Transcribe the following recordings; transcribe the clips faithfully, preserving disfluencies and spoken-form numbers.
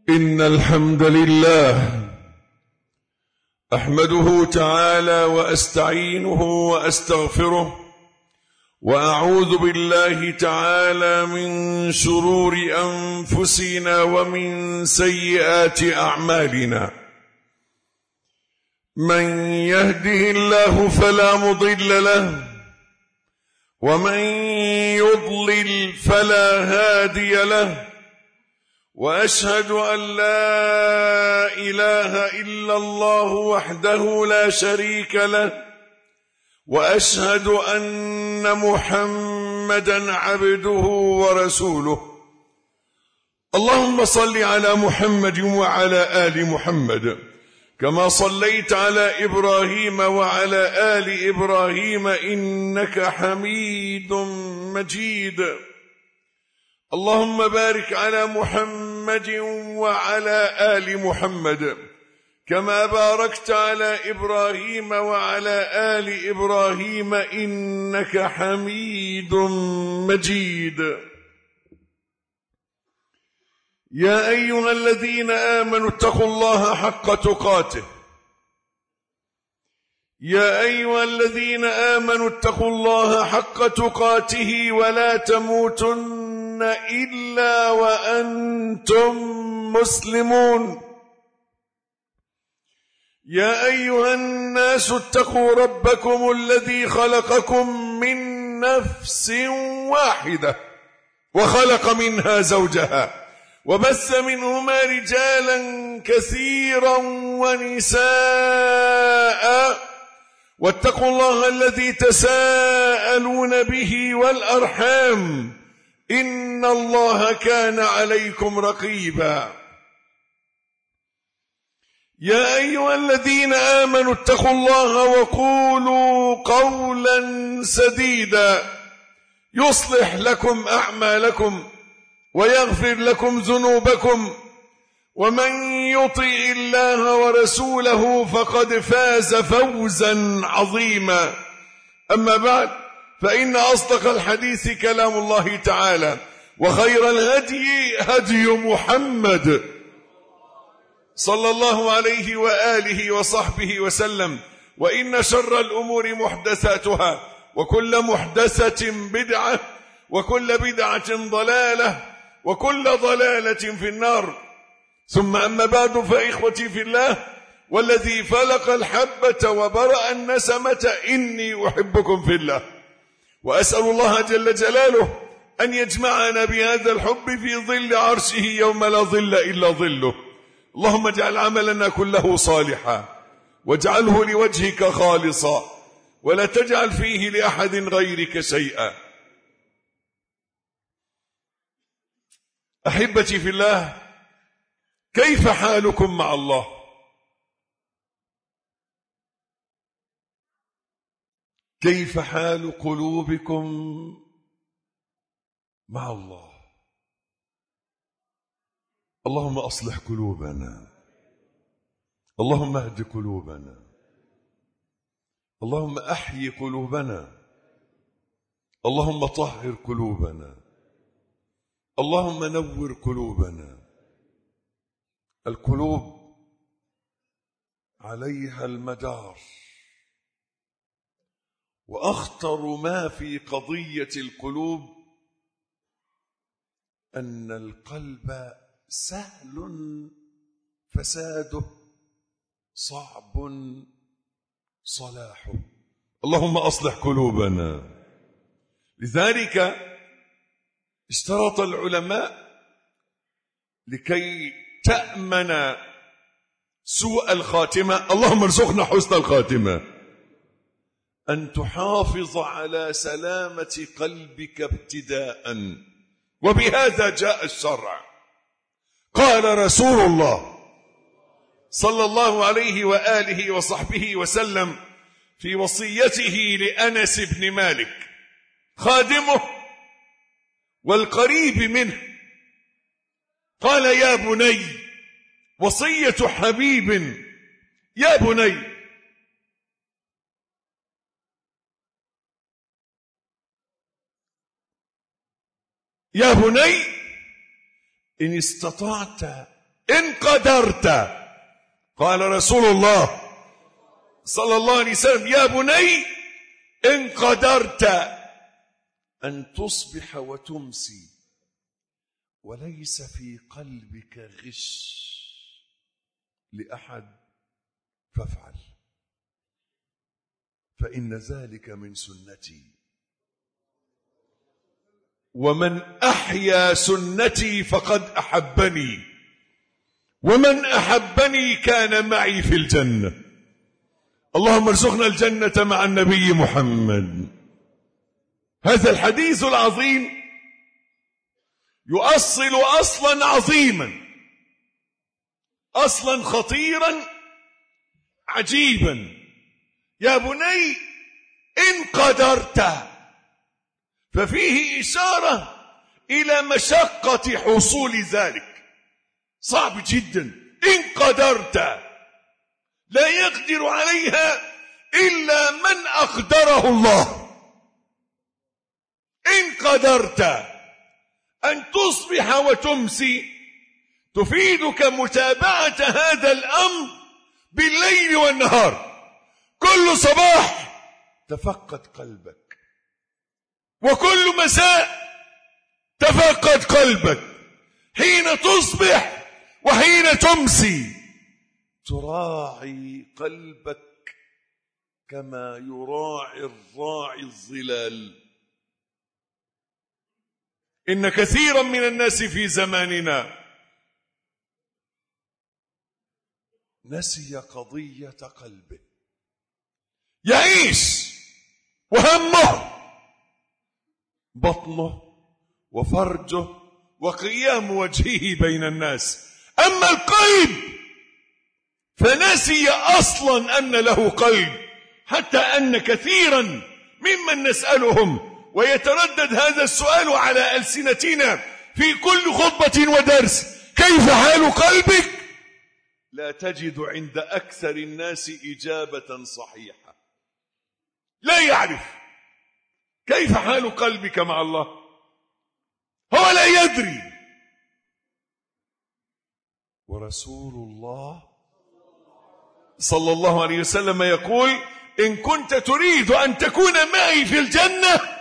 إن الحمد لله أحمده تعالى وأستعينه وأستغفره، وأعوذ بالله تعالى من شرور أنفسنا ومن سيئات أعمالنا. من يهده الله فلا مضل له، ومن يضلل فلا هادي له، وأشهد أن لا إله إلا الله وحده لا شريك له، وأشهد أن محمدا عبده ورسوله. اللهم صل على محمد وعلى آل محمد كما صليت على إبراهيم وعلى آل إبراهيم إنك حميد مجيد. اللهم بارك على محمد وعلى آل محمد كما باركت على إبراهيم وعلى آل إبراهيم إنك حميد مجيد. يا أيها الذين آمنوا اتقوا الله حق تقاته يا أيها الذين آمنوا اتقوا الله حق تقاته ولا تموتن إلا وأنتم مسلمون. يا أيها الناس اتقوا ربكم الذي خلقكم من نفس واحدة وخلق منها زوجها وبث منهما رجالا كثيرا ونساء، واتقوا الله الذي تساءلون به والأرحام إن الله كان عليكم رقيبا. يا أيها الذين آمنوا اتقوا الله وقولوا قولا سديدا يصلح لكم أعمالكم ويغفر لكم ذنوبكم، ومن يطع الله ورسوله فقد فاز فوزا عظيما. أما بعد، فإن أصدق الحديث كلام الله تعالى، وخير الهدي هدي محمد صلى الله عليه وآله وصحبه وسلم، وإن شر الأمور محدثاتها، وكل محدثة بدعة، وكل بدعة ضلالة، وكل ضلالة في النار. ثم أما بعد، فإخوتي في الله، والذي فلق الحبة وبرأ النسمة إني أحبكم في الله، وأسأل الله جل جلاله أن يجمعنا بهذا الحب في ظل عرشه يوم لا ظل إلا ظله. اللهم اجعل عملنا كله صالحا، واجعله لوجهك خالصا، ولا تجعل فيه لأحد غيرك شيئا. أحبتي في الله، كيف حالكم مع الله؟ كيف حال قلوبكم مع الله؟ اللهم أصلح قلوبنا، اللهم اهد قلوبنا، اللهم أحيي قلوبنا، اللهم طهر قلوبنا، اللهم نور قلوبنا. القلوب عليها المدار، وأخطر ما في قضية القلوب أن القلب سهل فساده، صعب صلاحه. اللهم أصلح قلوبنا. لذلك اشترط العلماء لكي تأمن سوء الخاتمة، اللهم ارزقنا حسن الخاتمة، أن تحافظ على سلامة قلبك ابتداء، وبهذا جاء الشرع. قال رسول الله صلى الله عليه وآله وصحبه وسلم في وصيته لأنس بن مالك خادمه والقريب منه، قال: يا بني، وصية حبيب، يا بني، يا بني إن استطعت إن قدرت، قال رسول الله صلى الله عليه وسلم: يا بني إن قدرت أن تصبح وتمسي وليس في قلبك غش لأحد فافعل، فإن ذلك من سنتي، ومن أحيا سنتي فقد أحبني، ومن أحبني كان معي في الجنة. اللهم ارزقنا الجنة مع النبي محمد. هذا الحديث العظيم يؤصل أصلا عظيما، أصلا خطيرا عجيبا. يا بني إن قدرت، ففيه إشارة إلى مشقة حصول ذلك، صعب جدا. إن قدرت لا يقدر عليها إلا من أقدره الله. إن قدرت أن تصبح وتمسي تفيدك متابعة هذا الأمر بالليل والنهار. كل صباح تفقد قلبك، وكل مساء تفقد قلبك، حين تصبح وحين تمسي تراعي قلبك كما يراعي الراعي الظلال. إن كثيرا من الناس في زماننا نسي قضية قلبه، يعيش وهمه بطنه وفرجه وقيام وجهه بين الناس، أما القلب فنسي أصلا أن له قلب، حتى أن كثيرا ممن نسألهم ويتردد هذا السؤال على ألسنتنا في كل خطبة ودرس: كيف حال قلبك؟ لا تجد عند أكثر الناس إجابة صحيحة. لا يعرف كيف حال قلبك مع الله، هو لا يدري. ورسول الله صلى الله عليه وسلم يقول: إن كنت تريد أن تكون معي في الجنة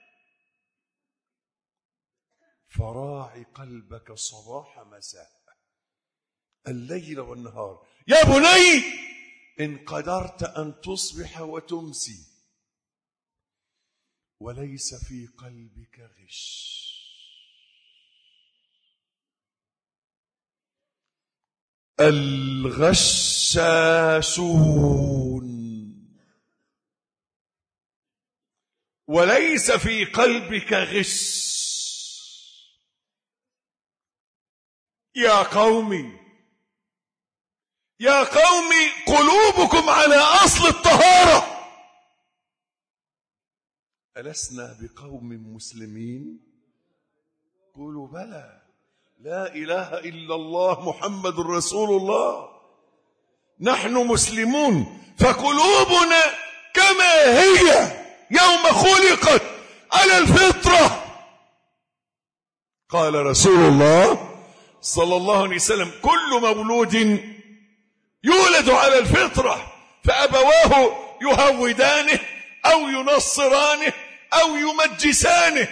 فراعي قلبك صباح مساء، الليل والنهار. يا بني إن قدرت أن تصبح وتمسي وليس في قلبك غش. الغشاشون وليس في قلبك غش. يا قومي يا قومي قلوبكم على أصل الطهارة. ألسنا بقوم مسلمين؟ قولوا بلى، لا إله إلا الله محمد رسول الله. نحن مسلمون، فقلوبنا كما هي يوم خلقت على الفطرة. قال رسول الله صلى الله عليه وسلم: كل مولود يولد على الفطرة، فأبواه يهودانه أو ينصرانه أو يمجسانه.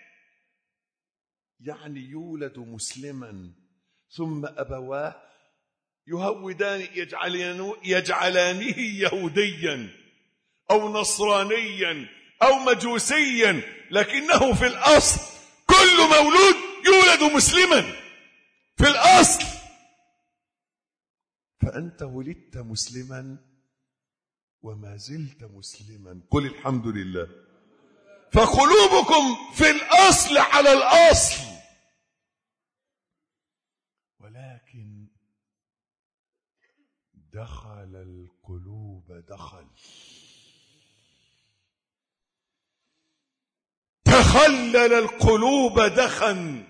يعني يولد مسلما ثم أبواه يهودان يجعلانه, يجعلانه يهوديا أو نصرانيا أو مجوسيا، لكنه في الأصل كل مولود يولد مسلما في الأصل. فأنت ولدت مسلما وما زلت مسلما، قل الحمد لله. فقلوبكم في الأصل على الأصل، ولكن دخل القلوب دخل، تخلل القلوب دخن.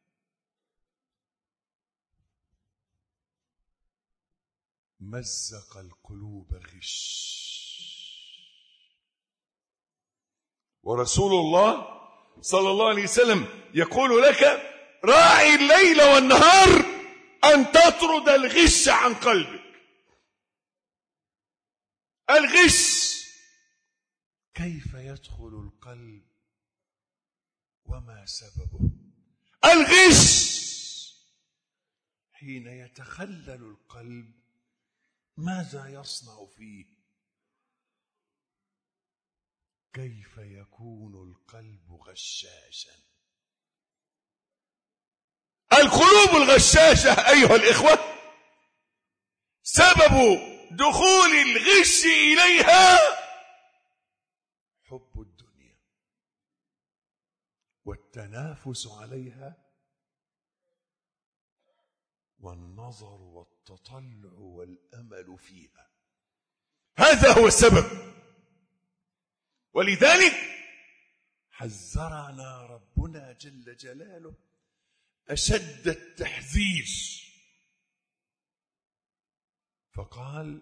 مزق القلوب غش. ورسول الله صلى الله عليه وسلم يقول لك: راعي الليل والنهار أن تطرد الغش عن قلبك. الغش كيف يدخل القلب وما سببه؟ الغش حين يتخلل القلب ماذا يصنع فيه؟ كيف يكون القلب غشاشا؟ القلوب الغشاشة أيها الإخوة سبب دخول الغش إليها حب الدنيا والتنافس عليها والنظر والتطلع والأمل فيها. هذا هو السبب. ولذلك حذرنا ربنا جل جلاله أشد التحذير فقال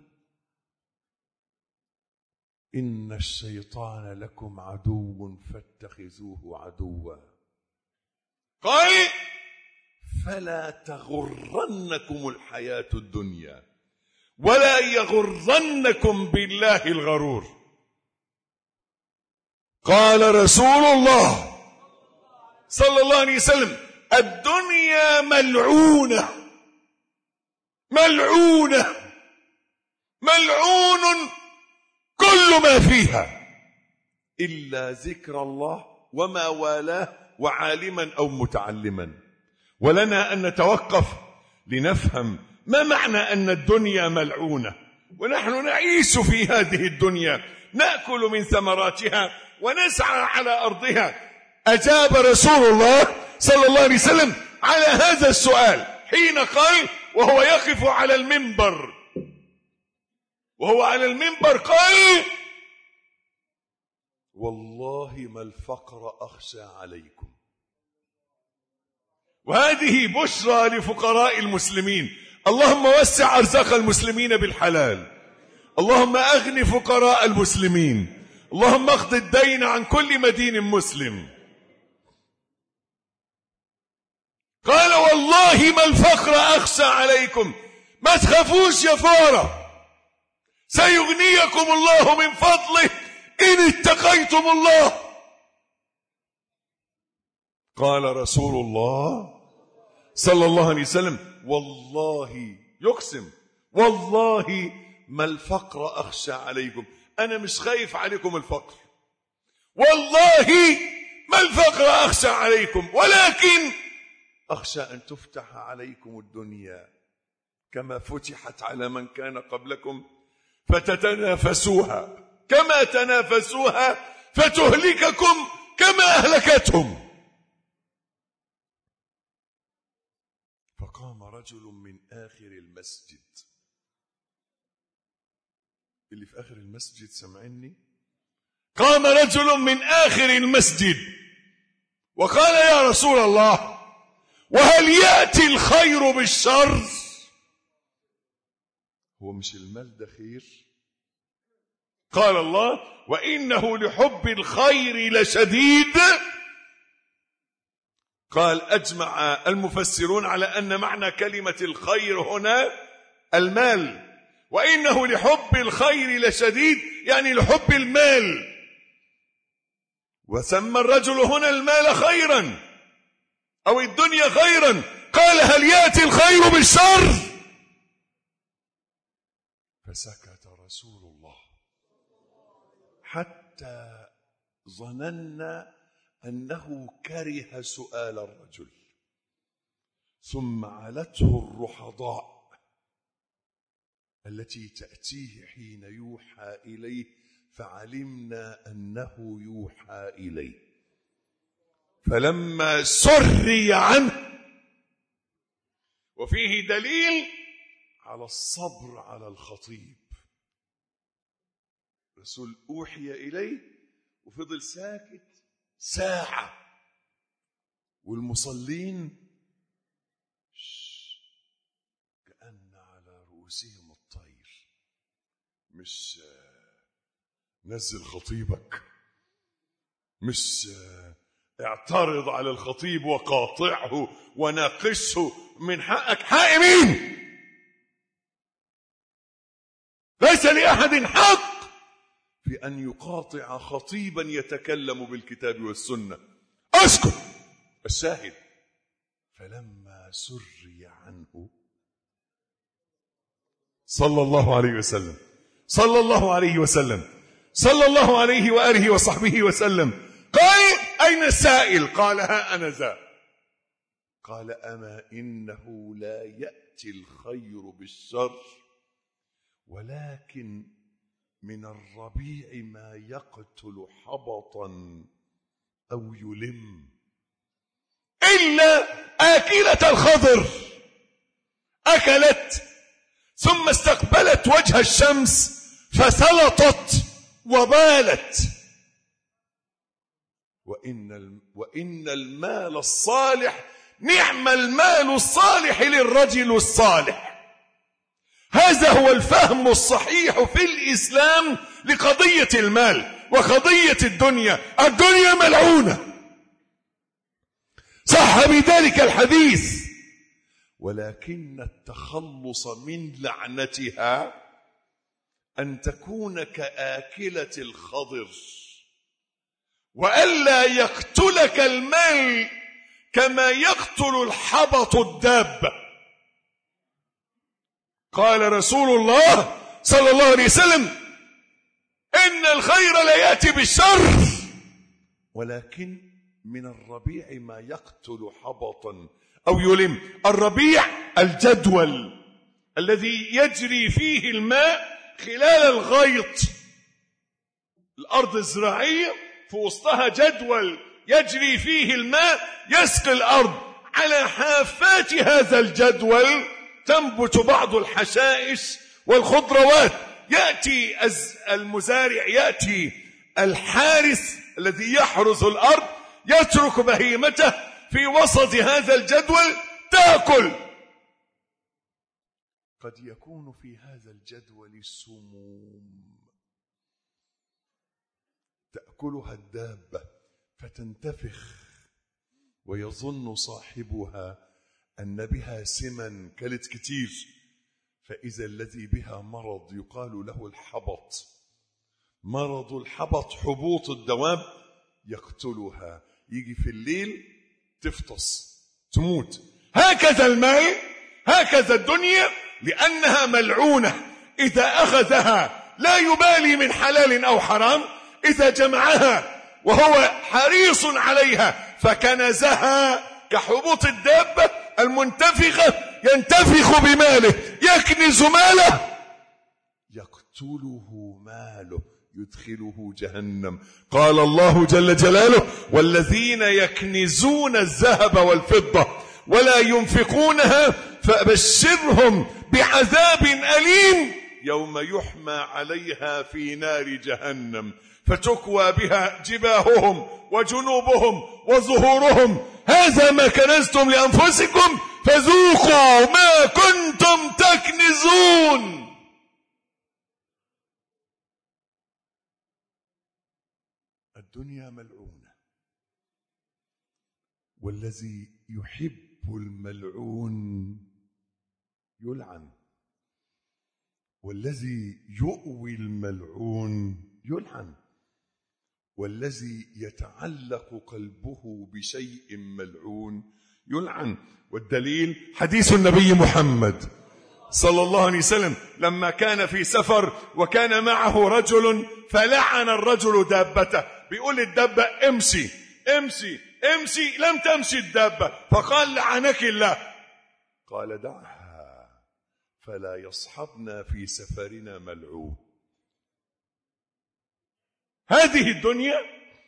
إن الشيطان لكم عدو فاتخذوه عدوا. قال فلا تغرنكم الحياة الدنيا ولا يغرنكم بالله الغرور. قال رسول الله صلى الله عليه وسلم الدنيا ملعونة ملعونة ملعون كل ما فيها إلا ذكر الله وما والاه وعالما أو متعلما. ولنا أن نتوقف لنفهم ما معنى أن الدنيا ملعونة. ونحن نعيش في هذه الدنيا نأكل من ثمراتها ونسعى على أرضها. أجاب رسول الله صلى الله عليه وسلم على هذا السؤال حين قال وهو يقف على المنبر وهو على المنبر قال والله ما الفقر أخشى عليكم. وهذه بشرى لفقراء المسلمين. اللهم وسع أرزاق المسلمين بالحلال. اللهم أغن فقراء المسلمين. اللهم اقض الدين عن كل مدين مسلم. قال والله ما الفقر أخشى عليكم. ما تخافوش يا فقراء سيغنيكم الله من فضله إن اتقيتم الله. قال رسول الله صلى الله عليه وسلم والله يقسم والله ما الفقر أخشى عليكم. أنا مش خايف عليكم الفقر والله ما الفقر أخشى عليكم ولكن أخشى أن تفتح عليكم الدنيا كما فتحت على من كان قبلكم فتتنافسوها كما تنافسوها فتهلككم كما أهلكتهم. فقام رجل من آخر المسجد. اللي في آخر المسجد سمعني. قام رجل من آخر المسجد وقال يا رسول الله وهل يأتي الخير بالشر؟ هو مش المال ده خير؟ قال الله وإنه لحب الخير لشديد. قال أجمع المفسرون على أن معنى كلمة الخير هنا المال. وإنه لحب الخير لشديد يعني لحب المال. وسمى الرجل هنا المال خيرا أو الدنيا خيرا. قال هل يأتي الخير بالشر؟ فسكت رسول الله حتى ظننا أنه كره سؤال الرجل. ثم علته الرحضاء التي تأتيه حين يوحى إليه فعلمنا أنه يوحى إليه. فلما سري عنه وفيه دليل على الصبر على الخطيب. رسول أوحي إليه وفضل ساكت ساعة والمصلين كأن على رؤوسهم الطير. مش نزل خطيبك مش اعترض على الخطيب وقاطعه وناقشه. من حقك. حق مين؟ ليس لأحد حق في أن يقاطع خطيبا يتكلم بالكتاب والسنة. اسكت. الشاهد: فلما سري عنه صلى الله عليه وسلم صلى الله عليه وسلم صلى الله عليه وآله وصحبه وسلم قال: أين السائل؟ قال: ها أنا ذا. قال: أما إنه لا يأتي الخير بالشر، ولكن من الربيع ما يقتل حبطا أو يلم، إلا آكلة الخضر أكلت ثم استقبلت وجه الشمس فسلطت وبالت. وإن وإن المال الصالح نعم المال الصالح للرجل الصالح. هذا هو الفهم الصحيح في الإسلام لقضية المال وقضية الدنيا. الدنيا ملعونة، صح بذلك الحديث، ولكن التخلص من لعنتها أن تكون كآكلة الخضر، وألا يقتلك المال كما يقتل الحبط الدابة. قال رسول الله صلى الله عليه وسلم: إن الخير لا يأتي بالشر، ولكن من الربيع ما يقتل حبطا أو يلم. الربيع الجدول الذي يجري فيه الماء خلال الغيط. الأرض الزراعية في وسطها جدول يجري فيه الماء يسقي الأرض. على حافات هذا الجدول تنبت بعض الحشائش والخضروات. يأتي المزارع، يأتي الحارس الذي يحرس الأرض، يترك بهيمته في وسط هذا الجدول تأكل. قد يكون في هذا الجدول سموم تأكلها الدابة فتنتفخ، ويظن صاحبها أن بها سما كلت كتير، فإذا الذي بها مرض يقال له الحبط. مرض الحبط حبوط الدواب يقتلها، يجي في الليل تفطس تموت. هكذا المال، هكذا الدنيا، لأنها ملعونة. إذا أخذها لا يبالي من حلال أو حرام، إذا جمعها وهو حريص عليها فكنزها كحبوط الدابة المنتفخة، ينتفخ بماله، يكنز ماله، يقتله ماله، يدخله جهنم. قال الله جل جلاله: والذين يكنزون الذهب والفضة ولا ينفقونها فبشرهم بعذاب أليم يوم يحمى عليها في نار جهنم فتكوى بها جباههم وجنوبهم وظهورهم هذا ما كنزتم لأنفسكم فذوقوا ما كنتم تكنزون. الدنيا ملعونة، والذي يحب الملعون يلعن، والذي يؤوي الملعون يلعن، والذي يتعلق قلبه بشيء ملعون يلعن. والدليل حديث النبي محمد صلى الله عليه وسلم لما كان في سفر وكان معه رجل فلعن الرجل دابته. بيقول الدابة امشي امشي امشي، لم تمشي الدابة، فقال: لعنك الله. قال: دعها فلا يصحبنا في سفرنا ملعون. هذه الدنيا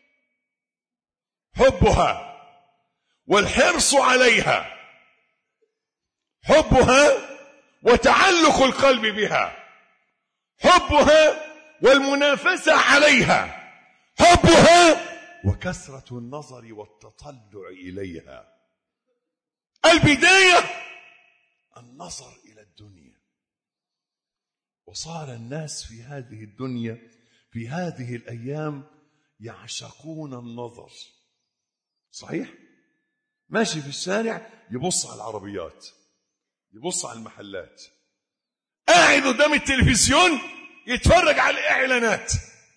حبها والحرص عليها، حبها وتعلق القلب بها، حبها والمنافسة عليها، حبها وكثرة النظر والتطلع إليها. البداية النظر إلى الدنيا. وصار الناس في هذه الدنيا في هذه الأيام يعشقون النظر. صحيح؟ ماشي في الشارع يبص على العربيات، يبص على المحلات، قاعد قدام التلفزيون يتفرج على الإعلانات،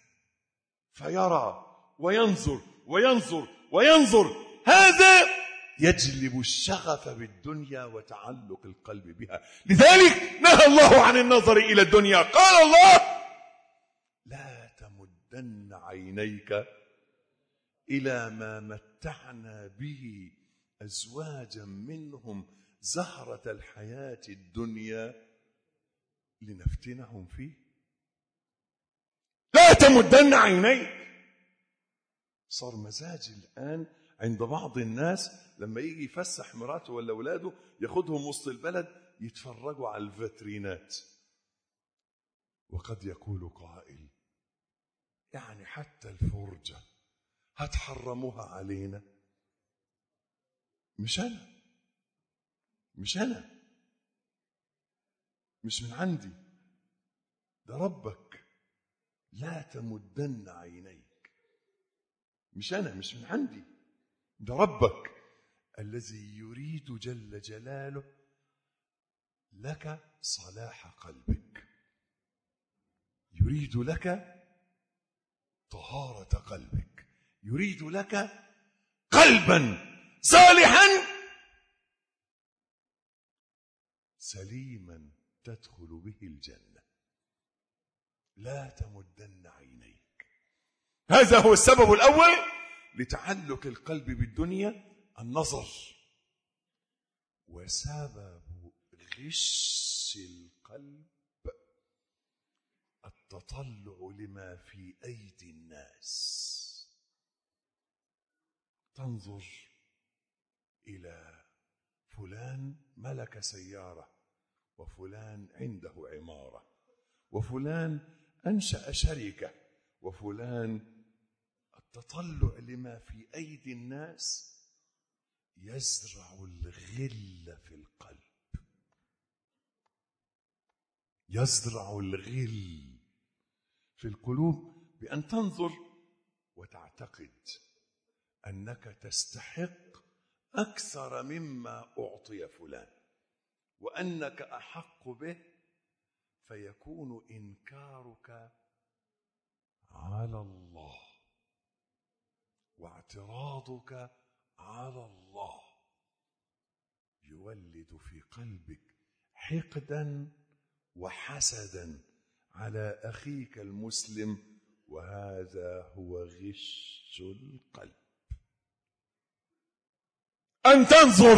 فيرى وينظر وينظر وينظر. هذا يجلب الشغف بالدنيا وتعلق القلب بها. لذلك نهى الله عن النظر إلى الدنيا. قال الله: لا تمدن عينيك إلى ما متعنا به أزواجا منهم زهرة الحياة الدنيا لنفتنهم فيه. لا تمدن عينيك. صار مزاج الآن عند بعض الناس لما يجي يفسح مراته ولا أولاده ياخدهم وسط البلد يتفرجوا على الفاترينات. وقد يقول قائل: يعني حتى الفرجة هتحرموها علينا؟ مش أنا مش أنا مش من عندي، ده ربك. لا تمدن عينيك. مش أنا، مش من عندي، ده ربك الذي يريد جل جلاله لك صلاح قلبك، يريد لك طهارة قلبك، يريد لك قلبا صالحا سليما تدخل به الجنة. لا تمدن عينيك. هذا هو السبب الأول لتعلق القلب بالدنيا، النظر. وسبب غش القلب التطلع لما في أيدي الناس. تنظر إلى فلان ملك سيارة، وفلان عنده عمارة، وفلان أنشأ شركة، وفلان. التطلع لما في أيدي الناس يزرع الغل في القلب، يزرع الغل في القلوب بأن تنظر وتعتقد أنك تستحق أكثر مما أعطي فلان، وأنك أحق به، فيكون إنكارك على الله واعتراضك على الله يولد في قلبك حقدا وحسدا على أخيك المسلم، وهذا هو غش القلب. أن تنظر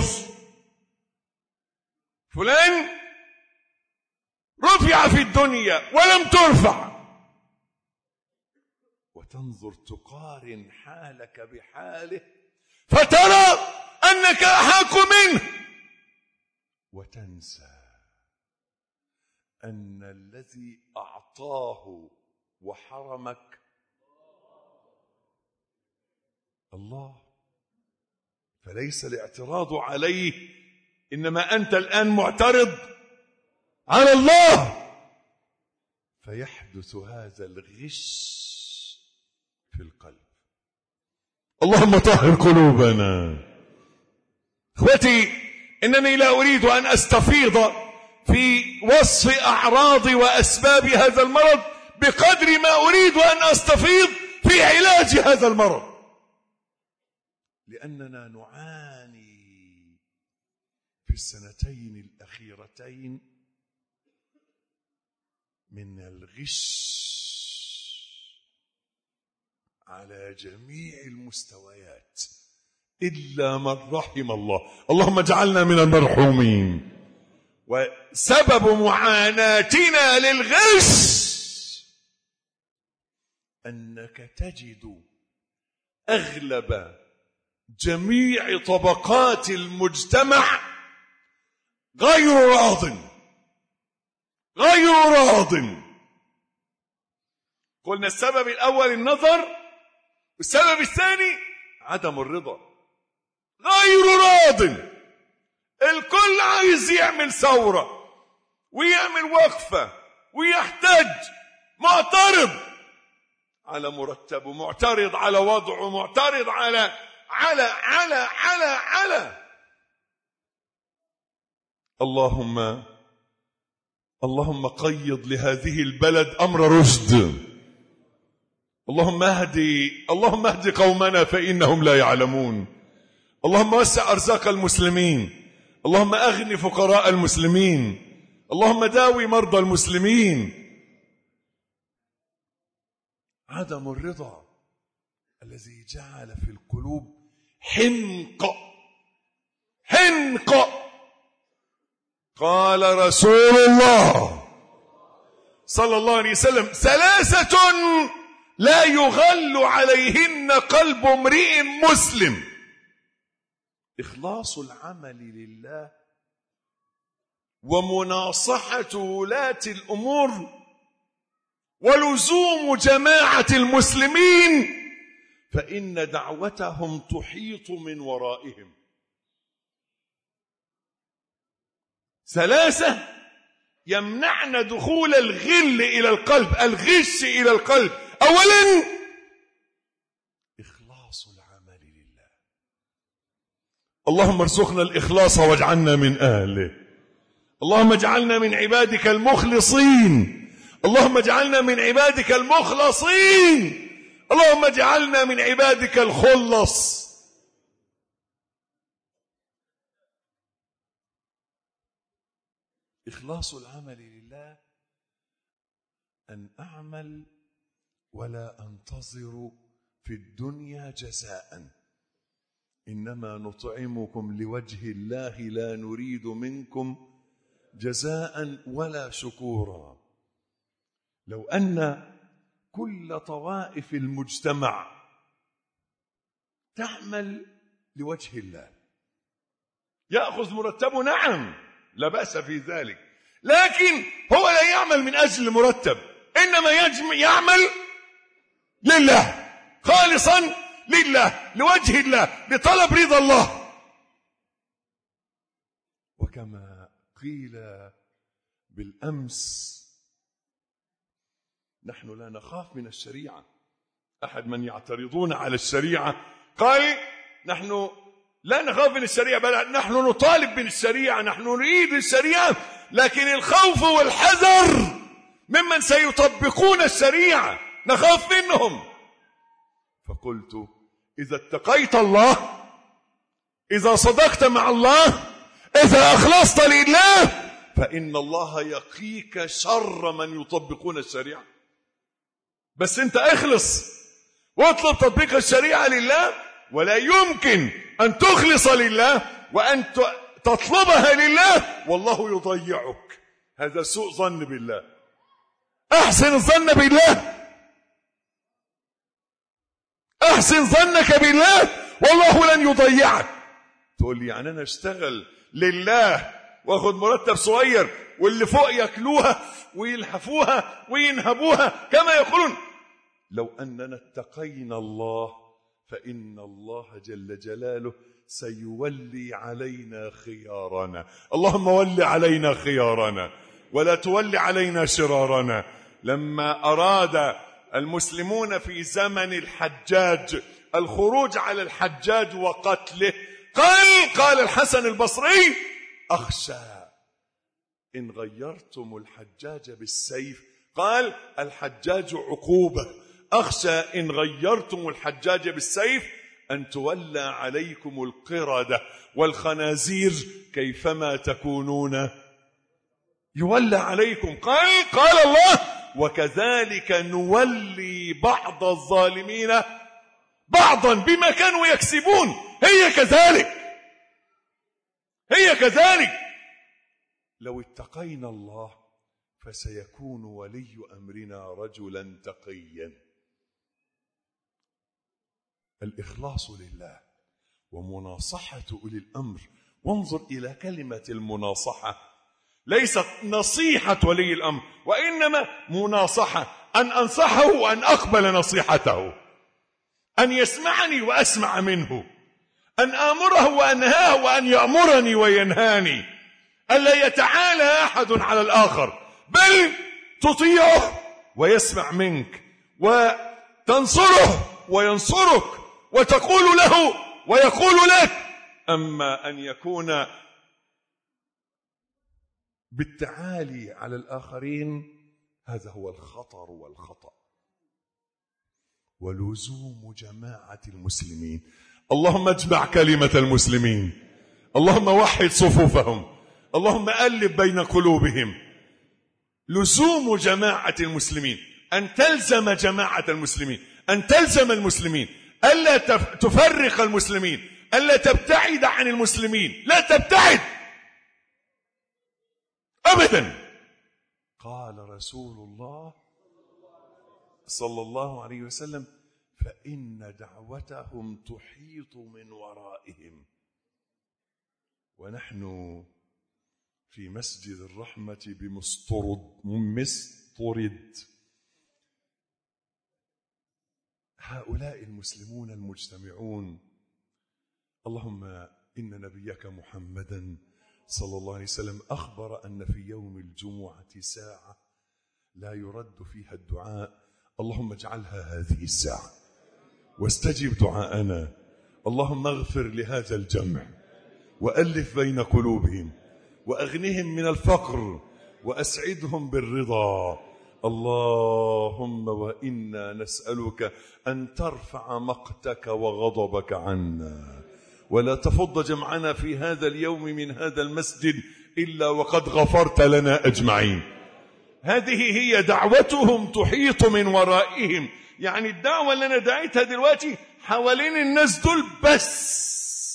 فلان رفع في الدنيا ولم ترفع، وتنظر تقارن حالك بحاله فترى أنك أحق منه، وتنسى أن الذي أعطاه وحرمك الله. فليس الاعتراض عليه، إنما أنت الآن معترض على الله، فيحدث هذا الغش في القلب. اللهم طهر قلوبنا. اخوتي، إنني لا أريد أن أستفيض في وصف أعراض وأسباب هذا المرض بقدر ما أريد أن أستفيض في علاج هذا المرض، لأننا نعاني في السنتين الأخيرتين من الغش على جميع المستويات إلا من رحم الله. اللهم اجعلنا من المرحومين. وسبب معاناتنا للغش أنك تجد أغلب جميع طبقات المجتمع غير راض غير راض. قلنا السبب الأول النظر، والسبب الثاني عدم الرضا، غير راض. الكل عايز يعمل ثورة ويعمل وقفة ويحتاج، معترض على مرتبه، معترض على وضعه، معترض على على على على على اللهم اللهم قيض لهذه البلد أمر رشد. اللهم اهدي اللهم اهدي قومنا فإنهم لا يعلمون. اللهم وسع أرزاق المسلمين. اللهم أغن فقراء المسلمين. اللهم داوي مرضى المسلمين. عدم الرضا الذي جعل في القلوب حنق حنق. قال رسول الله صلى الله عليه وسلم: ثلاثة لا يغل عليهن قلب امرئ مسلم: إخلاص العمل لله، ومناصحة ولاة الأمور، ولزوم جماعة المسلمين، فإن دعوتهم تحيط من ورائهم. ثلاثة يمنعن دخول الغل إلى القلب، الغش إلى القلب. أولا إخلاص العمل لله. اللهم ارزقنا الإخلاص واجعلنا من أهله. اللهم اجعلنا من عبادك المخلصين. اللهم اجعلنا من عبادك المخلصين. اللهم اجعلنا من عبادك الخلص. إخلاص العمل لله أن أعمل ولا أنتظر في الدنيا جزاء، إنما نطعمكم لوجه الله لا نريد منكم جزاء ولا شكورا. لو أن كل طوائف المجتمع تعمل لوجه الله يأخذ مرتبه، نعم لا بأس في ذلك، لكن هو لا يعمل من أجل المرتب، إنما يعمل لله خالصا لله لوجه الله لطلب رضا الله. وكما قيل بالأمس: نحن لا نخاف من الشريعة. أحد من يعترضون على الشريعة قال: نحن لا نخاف من الشريعة، بل نحن نطالب من الشريعة، نحن نريد الشريعة، لكن الخوف والحذر ممن سيطبقون الشريعة، نخاف منهم. فقلت: إذا اتقيت الله، إذا صدقت مع الله، إذا أخلصت لله، فإن الله يقيك شر من يطبقون الشريعة. بس أنت اخلص واطلب تطبيق الشريعة لله، ولا يمكن أن تخلص لله وأن تطلبها لله والله يضيعك. هذا سوء ظن بالله. أحسن الظن بالله، أحسن ظنك بالله والله لن يضيعك. تقول لي يعني أنا اشتغل لله واخد مرتب صغير واللي فوق ياكلوها ويلحفوها وينهبوها كما يقولون. لو أننا اتقينا الله فإن الله جل جلاله سيولي علينا خيارنا. اللهم ول علينا خيارنا ولا تولي علينا شرارنا. لما أراد المسلمون في زمن الحجاج الخروج على الحجاج وقتله، قال قال الحسن البصري: أخشى إن غيرتم الحجاج بالسيف، قال الحجاج عقوبة، أخشى إن غيرتم الحجاج بالسيف أن تولى عليكم القردة والخنازير كيفما تكونون يولى عليكم. قال قال الله: وكذلك نولي بعض الظالمين بعضا بما كانوا يكسبون. هي كذلك، هي كذلك. لو اتقينا الله فسيكون ولي أمرنا رجلا تقيا. الإخلاص لله ومناصحة أولي الأمر. وانظر إلى كلمة المناصحة، ليست نصيحة ولي الأمر، وإنما مناصحة، أن أنصحه وأن أقبل نصيحته، أن يسمعني وأسمع منه، أن آمره وأنهاه وأن يأمرني وينهاني، ألا يتعالى أحد على الآخر، بل تطيعه ويسمع منك، وتنصره وينصرك، وتقول له ويقول لك. أما أن يكون بالتعالي على الآخرين هذا هو الخطر والخطأ. ولزوم جماعة المسلمين. اللهم اجمع كلمة المسلمين، اللهم وحد صفوفهم، اللهم ألف بين قلوبهم. لزوم جماعة المسلمين، أن تلزم جماعة المسلمين، أن تلزم المسلمين، ألا تفرق المسلمين، ألا تبتعد عن المسلمين، لا تبتعد أبدا. قال رسول الله صلى الله عليه وسلم: فإن دعوتهم تحيط من ورائهم. ونحن في مسجد الرحمة بمسترد مسترد هؤلاء المسلمون المجتمعون. اللهم إن نبيك محمدا صلى الله عليه وسلم أخبر أن في يوم الجمعة ساعة لا يرد فيها الدعاء. اللهم اجعلها هذه الساعة واستجب دعاءنا. اللهم اغفر لهذا الجمع وألف بين قلوبهم وأغنهم من الفقر وأسعدهم بالرضا. اللهم وإنا نسألك أن ترفع مقتك وغضبك عنا، ولا تفض جمعنا في هذا اليوم من هذا المسجد إلا وقد غفرت لنا أجمعين. هذه هي دعوتهم تحيط من ورائهم. يعني الدعوة اللي أنا دعيتها دلوقتي حوالين الناس دول بس،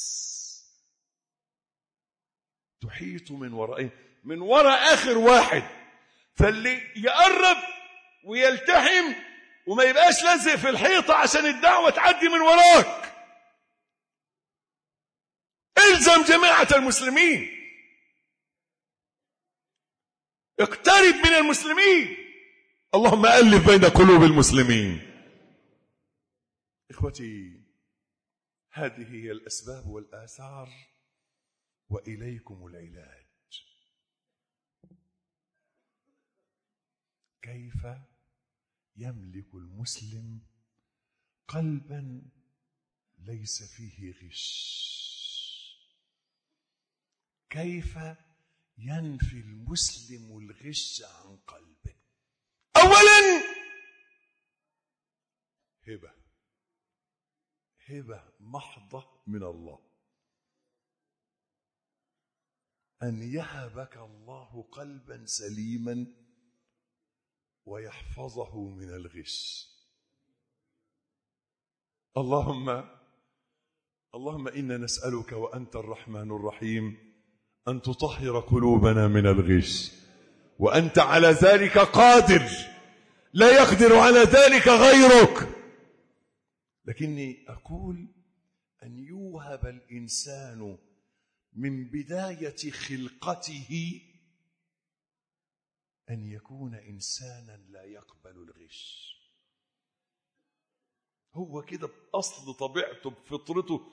تحيط من ورائهم، من وراء آخر واحد. فاللي يقرب ويلتحم وما يبقاش لازق في الحيطة عشان الدعوة تعدي من وراك. الزم جماعة المسلمين، اقترب من المسلمين. اللهم ألف بين قلوب المسلمين. إخوتي، هذه هي الأسباب والآثار، وإليكم العلاج. كيف يملك المسلم قلبا ليس فيه غش؟ كيف ينفي المسلم الغش عن قلبه؟ أولا هبة، هبة محضة من الله، أن يهبك الله قلبا سليما ويحفظه من الغش. اللهم اللهم إنا نسألك وأنت الرحمن الرحيم أن تطهر قلوبنا من الغش، وأنت على ذلك قادر، لا يقدر على ذلك غيرك. لكني أقول أن يوهب الإنسان من بداية خلقته أن يكون إنسانا لا يقبل الغش. هو كده بأصل طبيعته، بفطرته،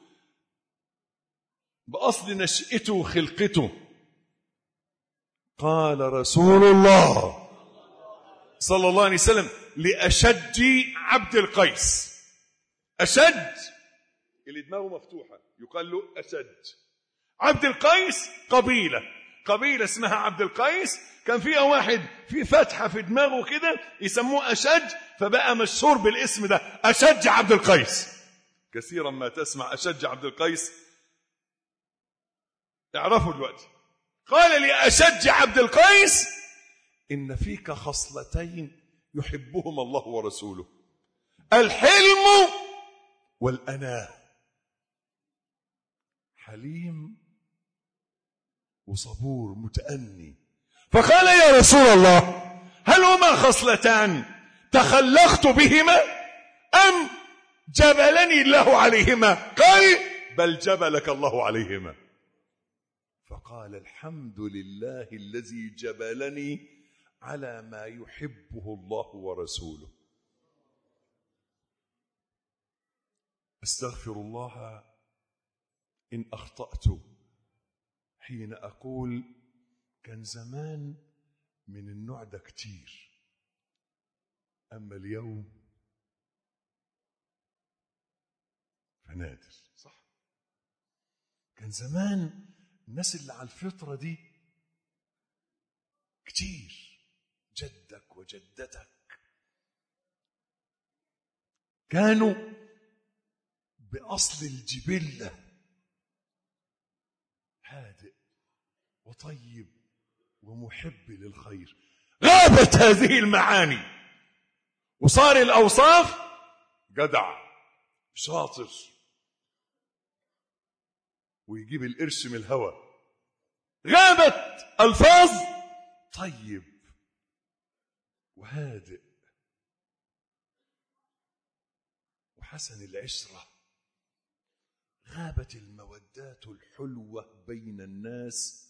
بأصل نشأته وخلقته. قال رسول الله صلى الله عليه وسلم لأشج عبد القيس، أشج اللي دماغه مفتوحة يقال له أشج. عبد القيس قبيلة قبيلة اسمها عبد القيس، كان فيها واحد في فتحة في دماغه كده يسموه أشج، فبقى مشهور بالاسم ده، أشج عبد القيس. كثيرا ما تسمع أشج عبد القيس اعرفوا دلوقتي. قال لي أشج عبد القيس: إن فيك خصلتين يحبهما الله ورسوله، الحلم والأناة. حليم وصبور متأني. فقال يا رسول الله هل هما خصلتان تخلقت بهما أم جبلني الله عليهما؟ قال بل جبلك الله عليهما. فقال الحمد لله الذي جبلني على ما يحبه الله ورسوله. استغفر الله إن أخطأت حين أقول كان زمان من النوع ده كتير، أما اليوم فنادر. صح، كان زمان الناس اللي على الفطرة دي كتير، جدك وجدتك كانوا بأصل الجبلة هادئ وطيب ومحب للخير. غابت هذه المعاني وصار الأوصاف جدع شاطر ويجيب القرش من الهوى. غابت ألفاظ طيب وهادئ وحسن العشرة. غابت المودات الحلوة بين الناس،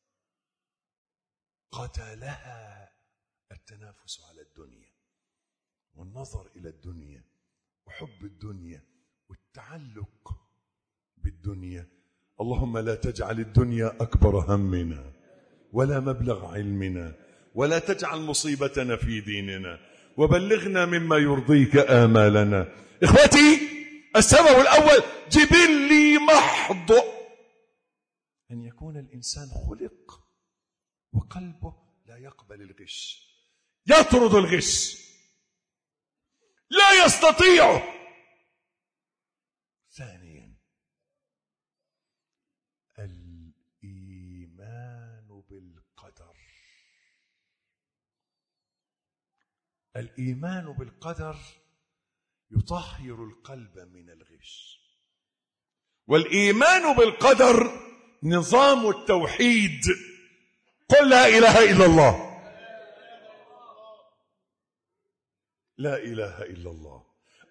قتلها التنافس على الدنيا والنظر إلى الدنيا وحب الدنيا والتعلق بالدنيا. اللهم لا تجعل الدنيا أكبر همنا ولا مبلغ علمنا، ولا تجعل مصيبتنا في ديننا، وبلغنا مما يرضيك آمالنا. إخوتي، السبب الأول جبلي محض، أن يكون الإنسان خلق وقلبه لا يقبل الغش، يطرد الغش، لا يستطيعه. ثانيا الإيمان بالقدر. الإيمان بالقدر يطهر القلب من الغش. والإيمان بالقدر نظام التوحيد. قل لا إله إلا الله. لا إله إلا الله.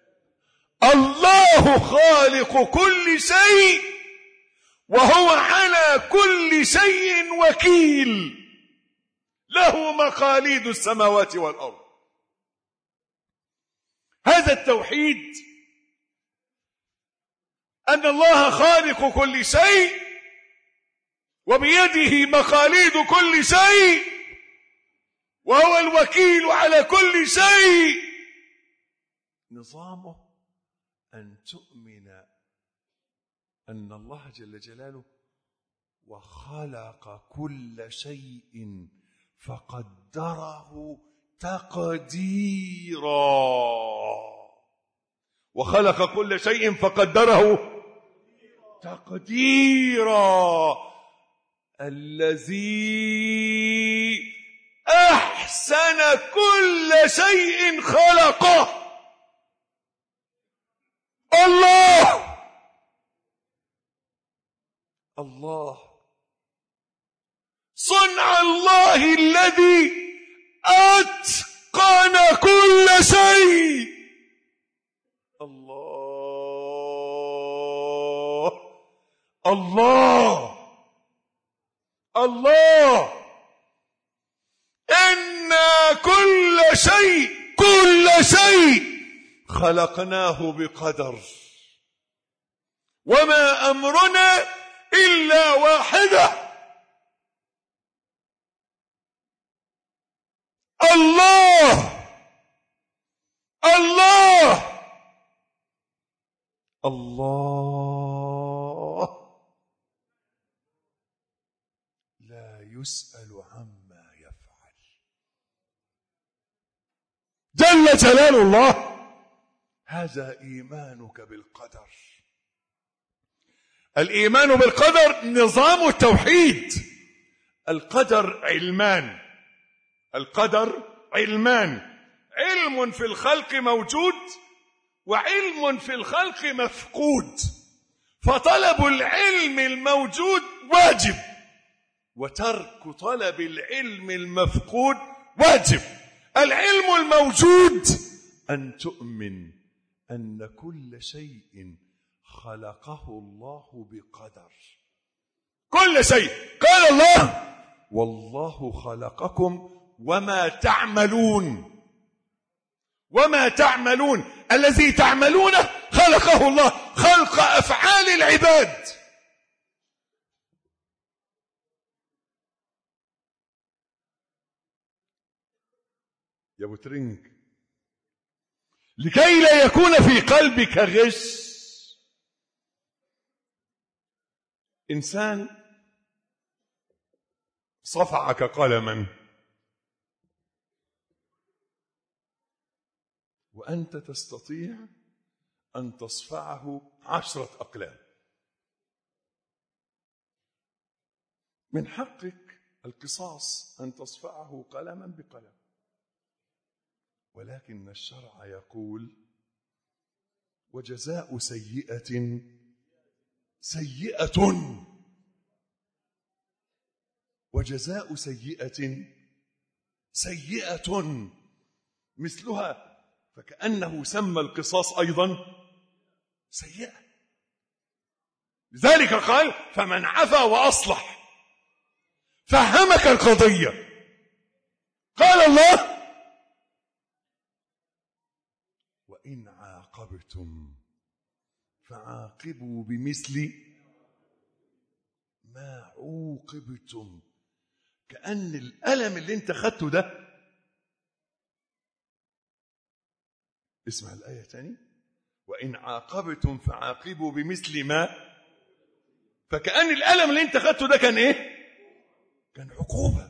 الله خالق كل شيء وهو على كل شيء وكيل، له مقاليد السماوات والأرض. هذا التوحيد أن الله خالق كل شيء وبيده مقاليد كل شيء وهو الوكيل على كل شيء. نظامه أن تؤمن أن الله جل جلاله وخلق كل شيء فقدره تقديرا. وخلق كل شيء فقدره تقديرا. الذي أحسن كل شيء خلقه. الله الله صنع الله الذي أتقن كل شيء. الله الله الله إنا كل شيء كل شيء خلقناه بقدر وما أمرنا إلا واحدة. الله الله الله لا يسأل عما يفعل جل جلال الله. هذا إيمانك بالقدر. الإيمان بالقدر نظام التوحيد. القدر علمان. القدر علمان، علم في الخلق موجود وعلم في الخلق مفقود. فطلب العلم الموجود واجب وترك طلب العلم المفقود واجب. العلم الموجود أن تؤمن أن كل شيء خلقه الله بقدر. كل شيء. قال الله والله خلقكم وما تعملون. وما تعملون، الذي تعملونه خلقه الله، خلق أفعال العباد. يا ابو ترنك، لكي لا يكون في قلبك غش إنسان صفعك قلما وأنت تستطيع أن تصفعه عشرة أقلام. من حقك القصاص أن تصفعه قلما بقلم، ولكن الشرع يقول وجزاء سيئة سيئة، وجزاء سيئة سيئة مثلها، فكأنه سمى القصاص أيضا سيئة. لذلك قال فمن عفا وأصلح فهمك القضية. قال الله وإن عاقبتم فعاقبوا بمثل ما عوقبتم. كأن الألم اللي انت خدته ده، اسمع الآية تاني، وإن عاقبتم فعاقبوا بمثل ما، فكأن الألم اللي انت خدته ده كان ايه؟ كان عقوبة.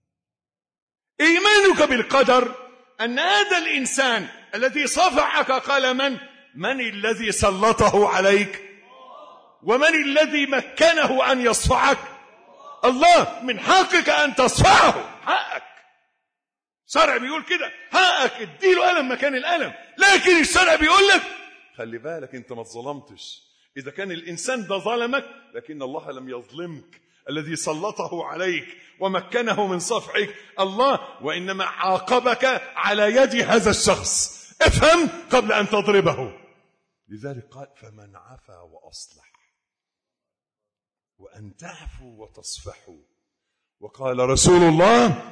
إيمانك بالقدر أن هذا الإنسان الذي صفعك قلما من الذي سلطه عليك ومن الذي مكنه أن يصفعك؟ الله. من حقك أن تصفعه، حقك. الشرع بيقول كده، حقك اديله ألم مكان الألم، لكن الشرع بيقول لك خلي بالك انت ما ظلمتش. إذا كان الإنسان ده ظلمك لكن الله لم يظلمك، الذي سلطه عليك ومكنه من صفعك الله، وإنما عاقبك على يد هذا الشخص. افهم قبل أن تضربه. لذلك قال فمن عفا وأصلح، وأن تعفوا وتصفحوا. وقال رسول الله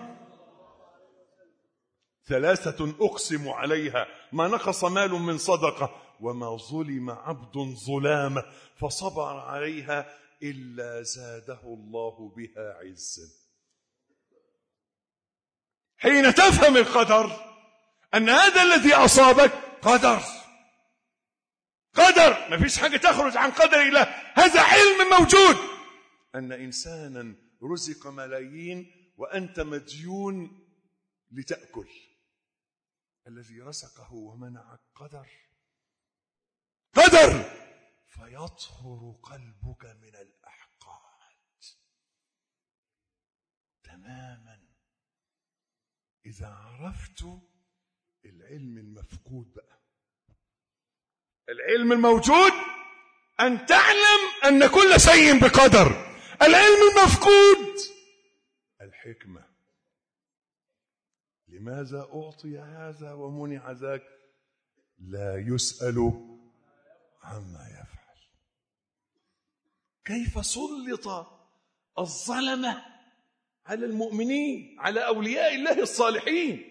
ثلاثة أقسم عليها ما نقص مال من صدقة وما ظلم عبد ظلامة فصبر عليها إلا زاده الله بها عزا. حين تفهم القدر أن هذا الذي أصابك قدر، قدر، ما فيش حاجة تخرج عن قدر الله، هذا علم موجود. أن إنسانا رزق ملايين وأنت مديون لتأكل، الذي رزقه ومنعك قدر، قدر. فيطهر قلبك من الأحقاد تماما. إذا عرفت العلم المفقود بقى، العلم الموجود أن تعلم أن كل شيء بقدر. العلم المفقود الحكمة. لماذا أعطي هذا ومنع ذاك؟ لا يسأل عما يفعل. كيف سلط الظلمة على المؤمنين، على أولياء الله الصالحين؟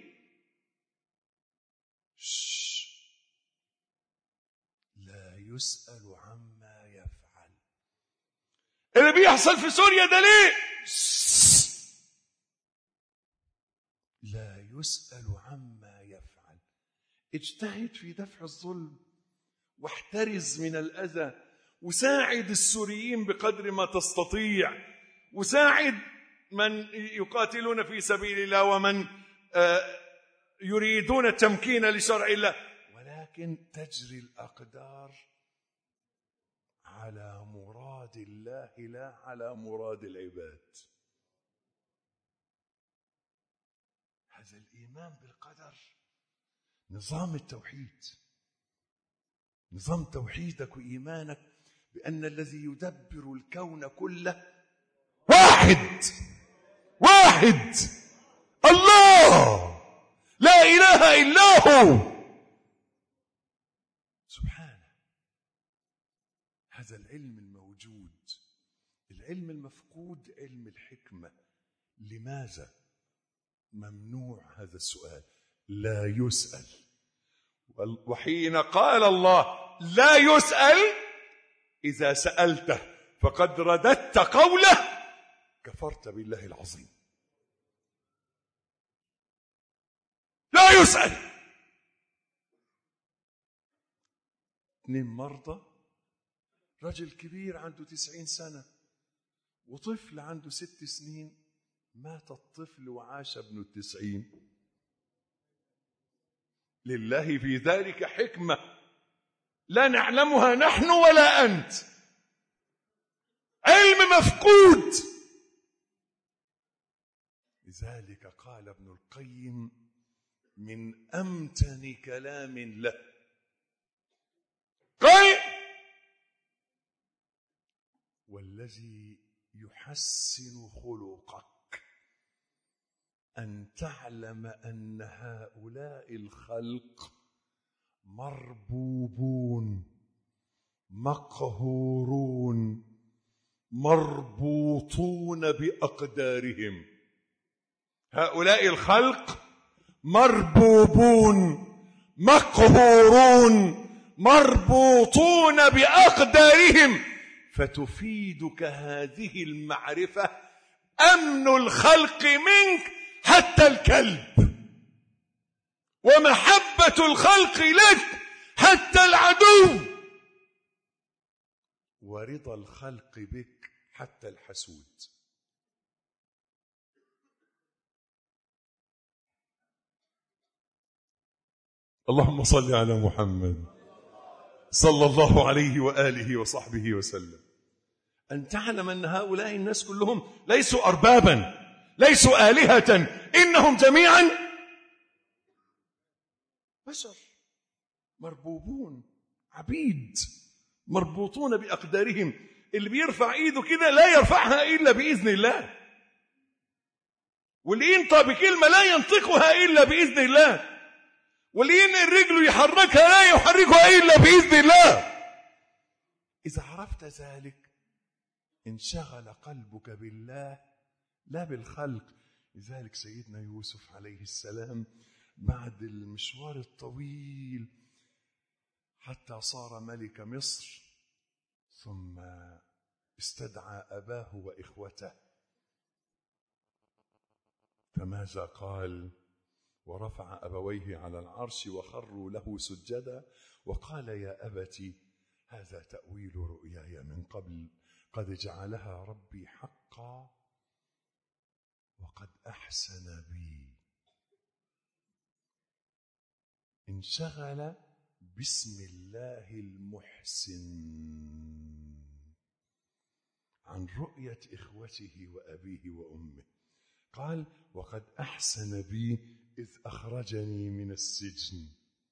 لا يسأل عما يفعل. اللي بيحصل في سوريا ده ليه؟ لا يسأل عما يفعل. اجتهد في دفع الظلم واحترز من الأذى، وساعد السوريين بقدر ما تستطيع، وساعد من يقاتلون في سبيل الله ومن يريدون التمكين لشرع الله، ولكن تجري الأقدار على مراد الله لا على مراد العباد. هذا الإيمان بالقدر نظام التوحيد، نظام توحيدك وإيمانك بأن الذي يدبر الكون كله واحد واحد، الله، لا إله إلا هو سبحانه. هذا العلم الموجود. العلم المفقود علم الحكمة. لماذا ممنوع هذا السؤال؟ لا يسأل. وحين قال الله لا يسأل، إذا سألته فقد رددت قوله كفرت بالله العظيم. لا يسأل. اثنين مرضى، رجل كبير عنده تسعين سنة وطفل عنده ست سنين مات الطفل وعاش ابن التسعين. لله في ذلك حكمة لا نعلمها نحن ولا أنت. علم مفقود. لذلك قال ابن القيم من أمتن كلام له، قال: والذي يحسن خلقك أن تعلم أن هؤلاء الخلق مربوبون مقهورون مربوطون بأقدارهم. هؤلاء الخلق مربوبون مقهورون مربوطون بأقدارهم. فتفيدك هذه المعرفة أمن الخلق منك حتى الكلب، ومحبة الخلق لك حتى العدو، ورضا الخلق بك حتى الحسود. اللهم صل على محمد صلى الله عليه وآله وصحبه وسلم. أن تعلم أن هؤلاء الناس كلهم ليسوا أربابا، ليسوا آلهة، إنهم جميعا بشر مربوبون عبيد مربوطون بأقدارهم. اللي بيرفع إيده كده لا يرفعها إلا بإذن الله، واللي ينطق بكلمة لا ينطقها إلا بإذن الله، واللي ينقل رجله يحركها لا يحركها إلا بإذن الله. إذا عرفت ذلك انشغل قلبك بالله لا بالخلق. لذلك سيدنا يوسف عليه السلام بعد المشوار الطويل حتى صار ملك مصر، ثم استدعى أباه وإخوته، فماذا قال؟ ورفع أبويه على العرش وخروا له سجدا وقال: يا أبتي هذا تأويل رؤياي من قبل قد جعلها ربي حقا وقد أحسن بي. انشغل باسم الله المحسن عن رؤية إخوته وأبيه وأمه. قال: وقد أحسن بي إذ أخرجني من السجن.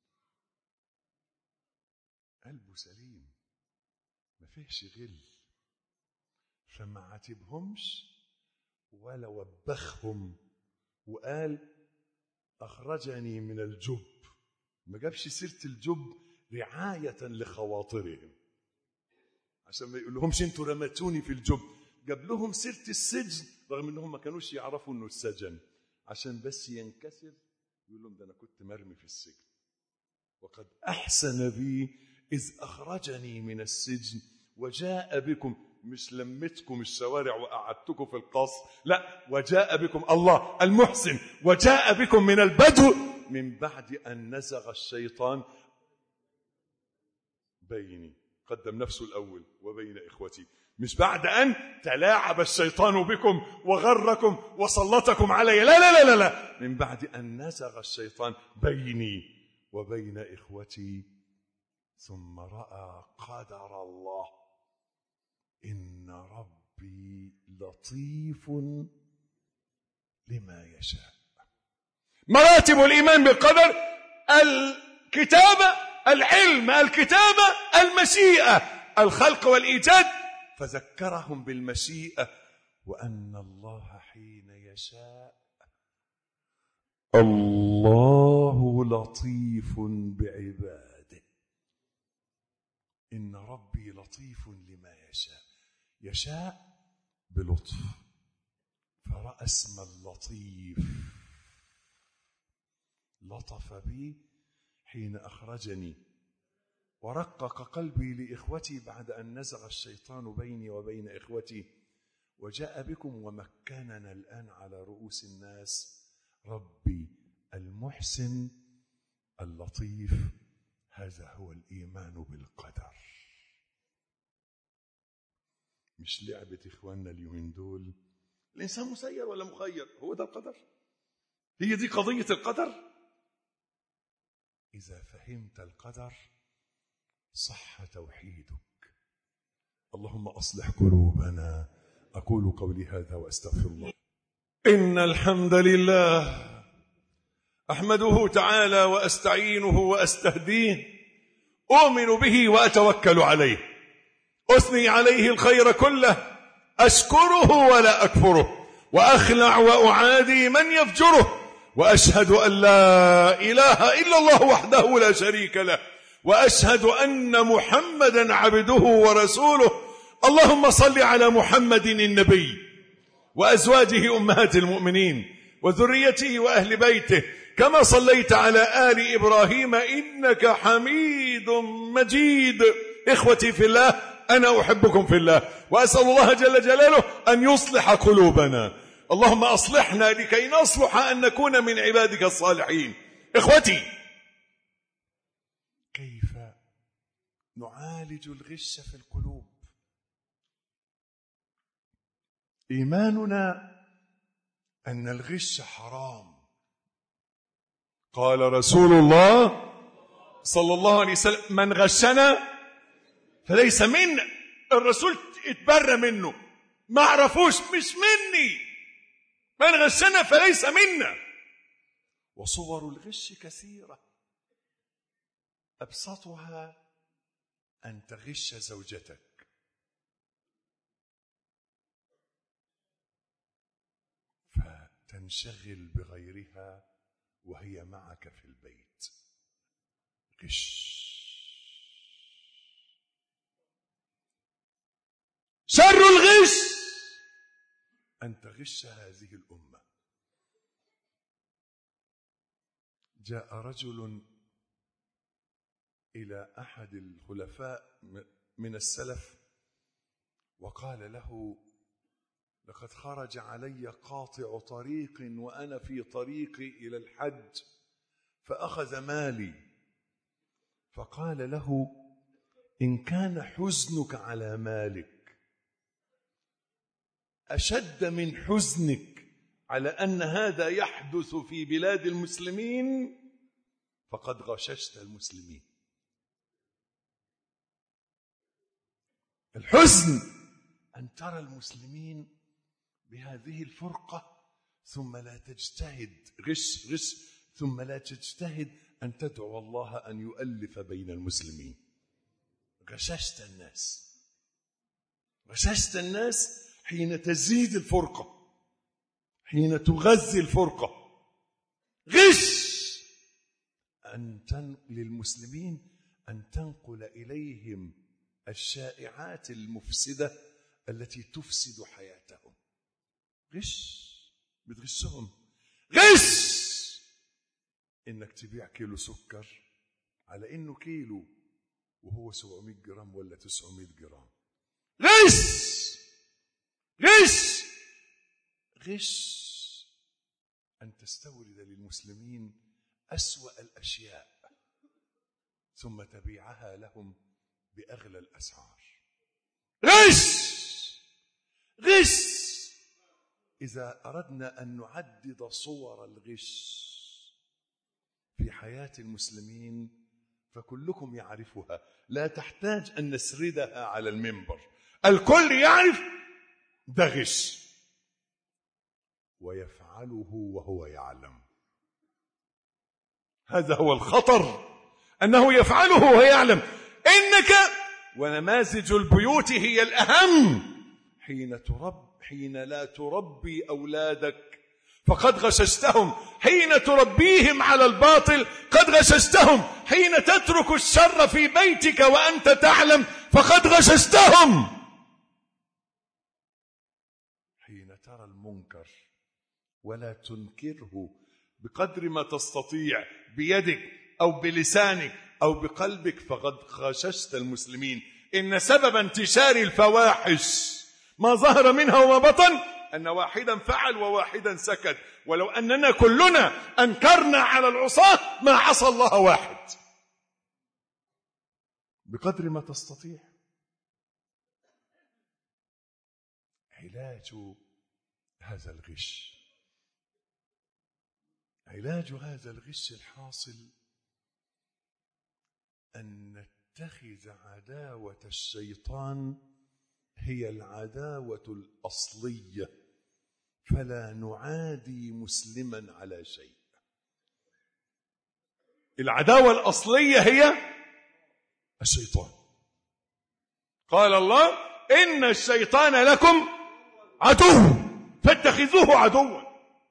قلبه سليم ما فيهش غل، فما عاتبهمش ولا وبخهم وقال أخرجني من الجب. ما جابش سيرة الجب رعاية لخواطرهم عشان ما يقولهمش انتوا رمتوني في الجب. جاب لهم سيرة السجن رغم انهم ما كانوش يعرفوا انه السجن، عشان بس ينكسر يقول لهم ده انا كنت مرمي في السجن. وقد أحسن بي إذ أخرجني من السجن وجاء بكم، مش لمتكم الشوارع وقعدتكم في القصر، لا، وجاء بكم الله المحسن، وجاء بكم من البدو من بعد أن نزغ الشيطان بيني. قدم نفسه الأول وبين إخوتي، مش بعد أن تلاعب الشيطان بكم وغركم وسلطكم علي، لا لا لا لا لا، من بعد أن نزغ الشيطان بيني وبين إخوتي ثم رأى قدر الله إن ربي لطيف لما يشاء. مراتب الإيمان بالقدر: الكتابة، العلم، الكتابة، المشيئة، الخلق والإيجاد. فذكرهم بالمشيئة وأن الله حين يشاء الله لطيف بعباده. إن ربي لطيف لما يشاء، يشاء بلطف، فرأى اسم اللطيف لطف بي حين أخرجني ورقق قلبي لإخوتي بعد أن نزغ الشيطان بيني وبين إخوتي، وجاء بكم ومكننا الآن على رؤوس الناس. ربي المحسن اللطيف. هذا هو الإيمان بالقدر. مش لعبة إخواننا اليومين دول. الإنسان مسير ولا مخير؟ هو ده القدر؟ هي دي قضية القدر؟ إذا فهمت القدر صح توحيدك. اللهم أصلح قلوبنا. أقول قولي هذا وأستغفر الله. إن الحمد لله أحمده تعالى وأستعينه وأستهديه، أؤمن به وأتوكل عليه، أثني عليه الخير كله، أشكره ولا أكفره، وأخلع وأعادي من يفجره، وأشهد أن لا إله إلا الله وحده لا شريك له، وأشهد أن محمدا عبده ورسوله. اللهم صل على محمد النبي وأزواجه أمهات المؤمنين وذريته وأهل بيته كما صليت على آل إبراهيم إنك حميد مجيد. إخوتي في الله، أنا أحبكم في الله، وأسأل الله جل جلاله أن يصلح قلوبنا. اللهم أصلحنا لكي نصلح أن نكون من عبادك الصالحين. إخوتي، كيف نعالج الغش في القلوب؟ إيماننا أن الغش حرام. قال رسول الله صلى الله عليه وسلم: من غشنا فليس منا. الرسول اتبرى منه، ما عرفوش، مش مني. من غشنا فليس منا. وصور الغش كثيرة، أبسطها أن تغش زوجتك، فتنشغل بغيرها وهي معك في البيت. غش. شر الغش أن تغش هذه الأمة. جاء رجل إلى أحد الخلفاء من السلف وقال له: لقد خرج علي قاطع طريق وأنا في طريقي إلى الحج فأخذ مالي. فقال له: إن كان حزنك على مالك أشد من حزنك على أن هذا يحدث في بلاد المسلمين فقد غششت المسلمين. الحزن أن ترى المسلمين بهذه الفرقة ثم لا تجتهد، غش غش ثم لا تجتهد أن تدعو الله أن يؤلف بين المسلمين. غششت الناس. غششت الناس حين تزيد الفرقة، حين تغذي الفرقة. غش أن تنقل للمسلمين أن تنقل إليهم الشائعات المفسدة التي تفسد حياتهم. غش، بتغشهم. غش إنك تبيع كيلو سكر على إنه كيلو وهو سبعمائة جرام ولا تسعمائة جرام. غش. غش. غش أن تستورد للمسلمين أسوأ الأشياء ثم تبيعها لهم بأغلى الأسعار. غش. غش. إذا أردنا أن نعدد صور الغش في حياة المسلمين فكلكم يعرفها، لا تحتاج أن نسردها على المنبر، الكل يعرف ده غش، ويفعله وهو يعلم. هذا هو الخطر، أنه يفعله وهو يعلم. إنك ونماذج البيوت هي الأهم. حين ترب حين لا تربي أولادك فقد غششتهم، حين تربيهم على الباطل قد غششتهم، حين تترك الشر في بيتك وأنت تعلم فقد غششتهم، حين ترى المنكر ولا تنكره بقدر ما تستطيع بيدك أو بلسانك أو بقلبك فقد غششت المسلمين. إن سبب انتشار الفواحش ما ظهر منها وما بطن أن واحدا فعل وواحدا سكت، ولو أننا كلنا أنكرنا على العصاة ما عصى الله واحد. بقدر ما تستطيع. علاج هذا الغش علاج هذا الغش الحاصل أن نتخذ عداوة الشيطان هي العداوة الأصلية، فلا نعادي مسلما على شيء. العداوة الأصلية هي الشيطان. قال الله: إن الشيطان لكم عدو فاتخذوه عدوا.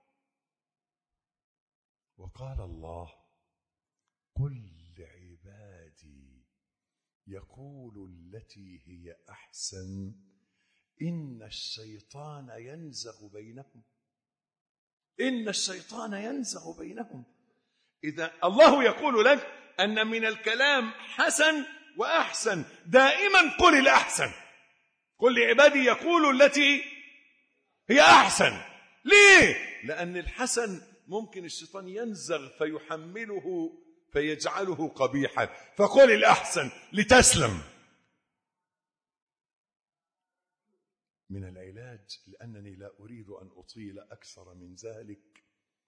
وقال الله: قل لعبادي يقول التي هي أحسن إن الشيطان ينزغ بينهم إن الشيطان ينزغ بينهم. إذا الله يقول لك أن من الكلام حسن وأحسن، دائما قل الأحسن. قل لعبادي يقول التي هي أحسن. ليه؟ لأن الحسن ممكن الشيطان ينزغ فيحمله فيجعله قبيحا، فقل الأحسن لتسلم. من العلاج، لأنني لا أريد أن أطيل أكثر من ذلك،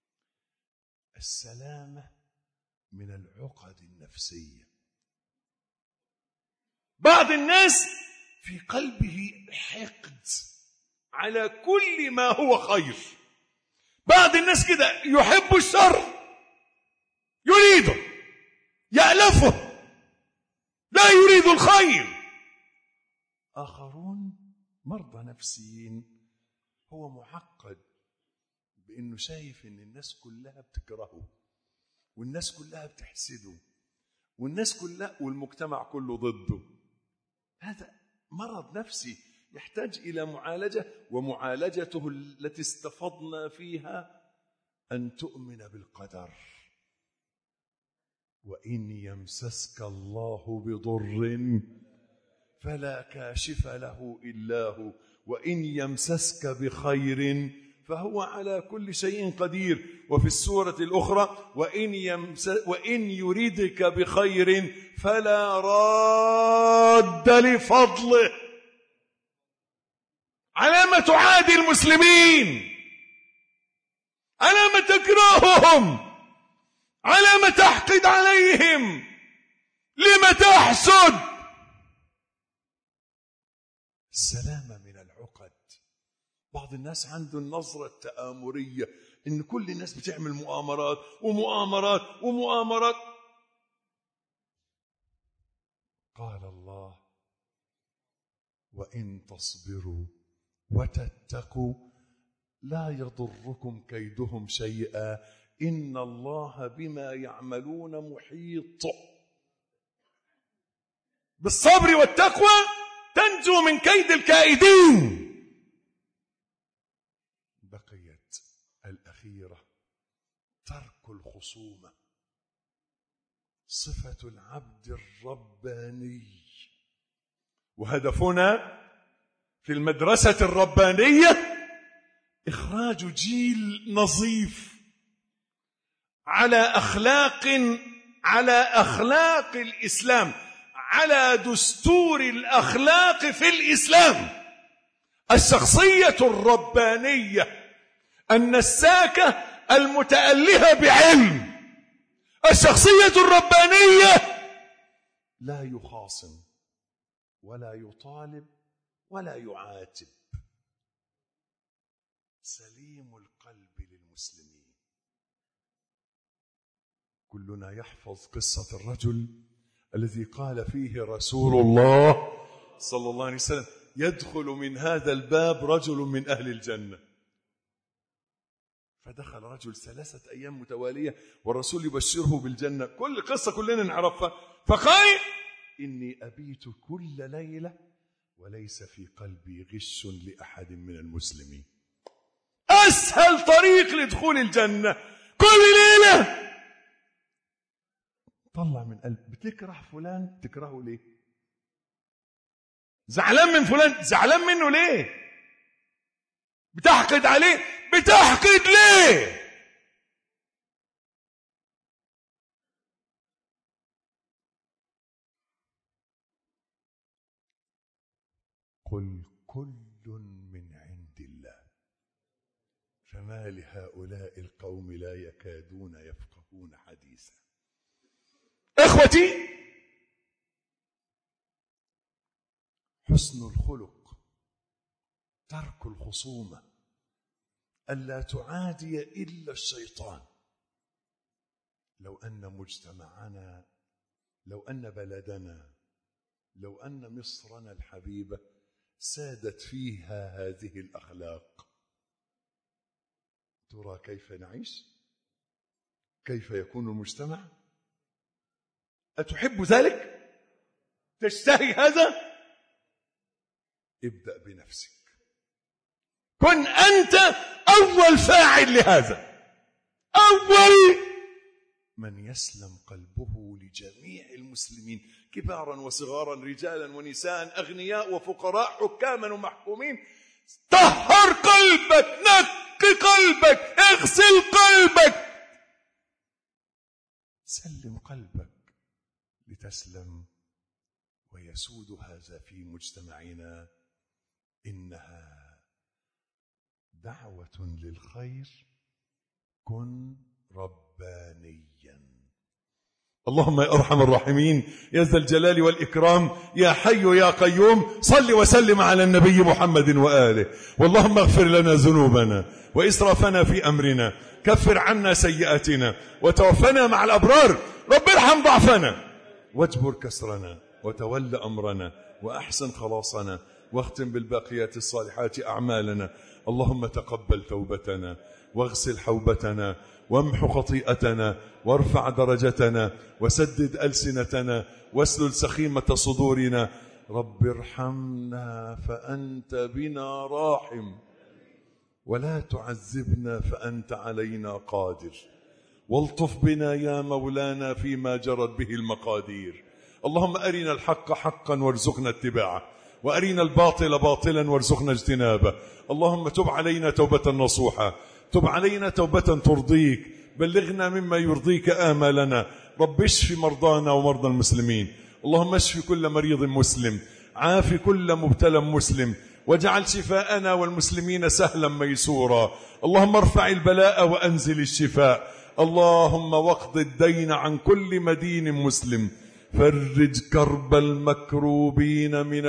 السلامة من العقد النفسية. بعض الناس في قلبه حقد على كل ما هو خير. بعض الناس كده يحب الشر، يريده، يألفه، لا يريد الخير. آخرون مرضى نفسيين، هو معقد بأنه شايف أن الناس كلها بتكرهه، والناس كلها بتحسده، والناس كلها والمجتمع كله ضده. هذا مرض نفسي يحتاج إلى معالجة، ومعالجته التي استفضنا فيها أن تؤمن بالقدر. وإن يمسسك الله بضر فلا كاشف له إلا هو، وإن يمسسك بخير فهو على كل شيء قدير. وفي السورة الأخرى: وإن, يمس وإن يريدك بخير فلا راد لفضله. على ما تعادي المسلمين، على ما تكرههم، على ما تحقد عليهم، لما تحسد. السلامة من العقد. بعض الناس عنده النظرة التآمرية، إن كل الناس بتعمل مؤامرات ومؤامرات ومؤامرات. قال الله: وإن تصبروا وتتقوا لا يضركم كيدهم شيئا إن الله بما يعملون محيط. بالصبر والتقوى تنجو من كيد الكائدين. بقيت الأخيرة: ترك الخصومة. صفة العبد الرباني، وهدفنا في المدرسة الربانية إخراج جيل نظيف على أخلاق على أخلاق الإسلام، على دستور الأخلاق في الإسلام. الشخصية الربانية النساكة المتألهة بعلم. الشخصية الربانية لا يخاصم ولا يطالب ولا يعاتب. سليم القلب للمسلمين. كلنا يحفظ قصة الرجل الذي قال فيه رسول الله صلى الله عليه وسلم: يدخل من هذا الباب رجل من أهل الجنة. فدخل رجل ثلاثة أيام متوالية والرسول يبشره بالجنة. كل قصة كلنا نعرفها. فقال: إني أبيت كل ليلة وليس في قلبي غش لأحد من المسلمين. أسهل طريق لدخول الجنة كل ليلة طلع من قلب. بتكره فلان، تكرهه ليه؟ زعلان من فلان، زعلان منه ليه؟ بتحقد عليه، بتحقد ليه؟ قل كل من عند فما لهؤلاء القوم لا يكادون يفقهون حديثا. إخوتي، حسن الخلق، ترك الخصومة، ألا تعادي إلا الشيطان. لو أن مجتمعنا، لو أن بلدنا، لو أن مصرنا الحبيبة سادت فيها هذه الأخلاق، ترى كيف نعيش؟ كيف يكون المجتمع؟ أتحب ذلك؟ تشتهي هذا؟ ابدأ بنفسك، كن أنت أول فاعل لهذا، أول من يسلم قلبه لجميع المسلمين، كبارا وصغارا، رجالا ونساء، أغنياء وفقراء، حكاما ومحكومين. طهر قلبك، نقي قلبك، اغسل قلبك، سلم قلبك لتسلم ويسود هذا في مجتمعنا. إنها دعوة للخير، كن ربانيا. اللهم يا أرحم الراحمين، يا ذا الجلال والإكرام، يا حي يا قيوم، صل وسلم على النبي محمد وآله. واللهم اغفر لنا ذنوبنا وإسرافنا في أمرنا، كفر عنا سيئاتنا، وتوفنا مع الأبرار. رب ارحم ضعفنا واجبر كسرنا، وتول أمرنا، وأحسن خلاصنا، واختم بالباقيات الصالحات أعمالنا. اللهم تقبل توبتنا، واغسل حوبتنا، وامح خطيئتنا، وارفع درجتنا، وسدد ألسنتنا، واسلل سخيمة صدورنا. رب ارحمنا فأنت بنا راحم، ولا تعذبنا فأنت علينا قادر، والطف بنا يا مولانا فيما جرت به المقادير. اللهم أرنا الحق حقا وارزقنا اتباعه، وأرنا الباطل باطلا وارزقنا اجتنابه. اللهم تب علينا توبة نصوحة، تب علينا توبة ترضيك، بلغنا مما يرضيك آمالنا. رب اشف مرضانا ومرضى المسلمين. اللهم اشف كل مريض مسلم، عاف كل مبتلى مسلم، واجعل شفاءنا والمسلمين سهلا ميسورا. اللهم ارفع البلاء وأنزل الشفاء. اللهم واقض الدين عن كل مدين مسلم، فرج كرب المكروبين من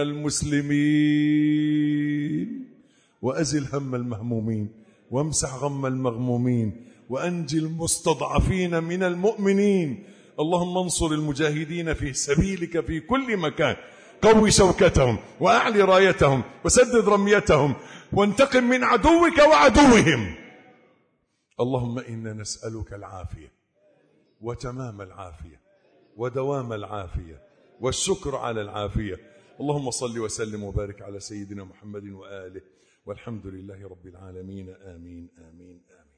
المسلمين، وأزل هم المهمومين، وامسح غم المغمومين، وأنجي المستضعفين من المؤمنين. اللهم انصر المجاهدين في سبيلك في كل مكان، قوي شوكتهم، وأعلي رايتهم، وسدد رميتهم، وانتقم من عدوك وعدوهم. اللهم إنا نسألك العافية، وتمام العافية، ودوام العافية، والشكر على العافية. اللهم صل وسلم وبارك على سيدنا محمد وآله، والحمد لله رب العالمين. آمين آمين آمين.